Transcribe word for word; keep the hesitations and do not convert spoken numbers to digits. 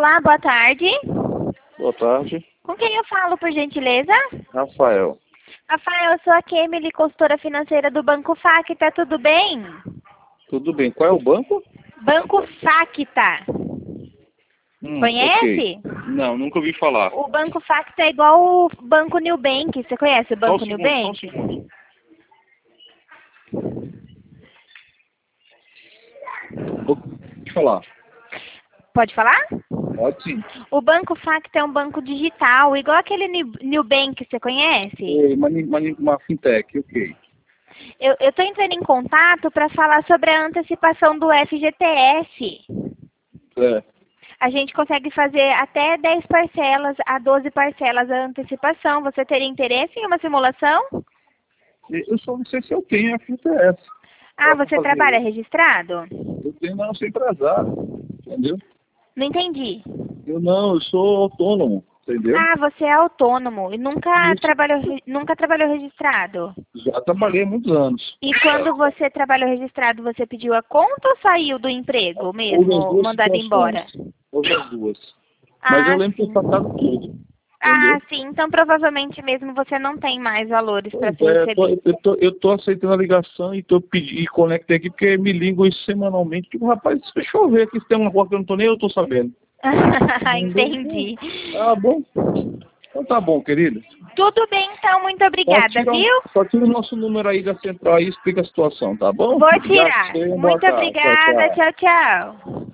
Olá, boa tarde. Boa tarde. Com quem eu falo, por gentileza? Rafael. Rafael, eu sou a Kemily, consultora financeira do Banco Facta, tudo bem? Tudo bem. Qual é o banco? Banco Facta. Hum, Conhece? ok. Não, nunca ouvi falar. O Banco Facta é igual o Banco Nubank. Você conhece o Só um Banco segundo, só um Nubank? segundo. Pode falar. Pode falar? Pode sim. O Banco Facta é um banco digital, igual aquele Nu- Nubank, você conhece? Oi, uma, uma, uma fintech, ok. Eu estou entrando em contato para falar sobre a antecipação do F G T S. É. A gente consegue fazer até dez parcelas a doze parcelas a antecipação. Você teria interesse em uma simulação? Eu só não sei se eu tenho a F T S. Ah, Pra você fazer trabalha isso. registrado? Eu tenho, mas eu sou empresário, entendeu? Não entendi. Eu não, eu sou autônomo, entendeu? Ah, você é autônomo e nunca Isso. trabalhou, re- nunca trabalhou registrado. Já trabalhei há muitos anos. E quando você trabalhou registrado, você pediu a conta ou saiu do emprego Houve as mesmo, duas mandado embora? situações. Houve as duas. Mas eu Ah, lembro de ter sim. passado tudo, Ah, entendeu? sim. Então provavelmente mesmo você não tem mais valores para Pois ser é, tô- recebido. eu tô, eu tô aceitando a ligação e tô pedindo e conectei aqui porque me ligam isso semanalmente. Tipo, rapaz, deixa eu ver aqui se tem uma coisa que eu não tô nem eu tô sabendo. Entendi. Tá bom? Então tá bom, querido. Tudo bem, então. Muito Só obrigada, tira, viu? só tira o nosso número aí da central aí e explica a situação, tá bom? Vou Já tirar. sei, boa Muito tarde. Tchau, obrigada. tchau. Tchau, tchau.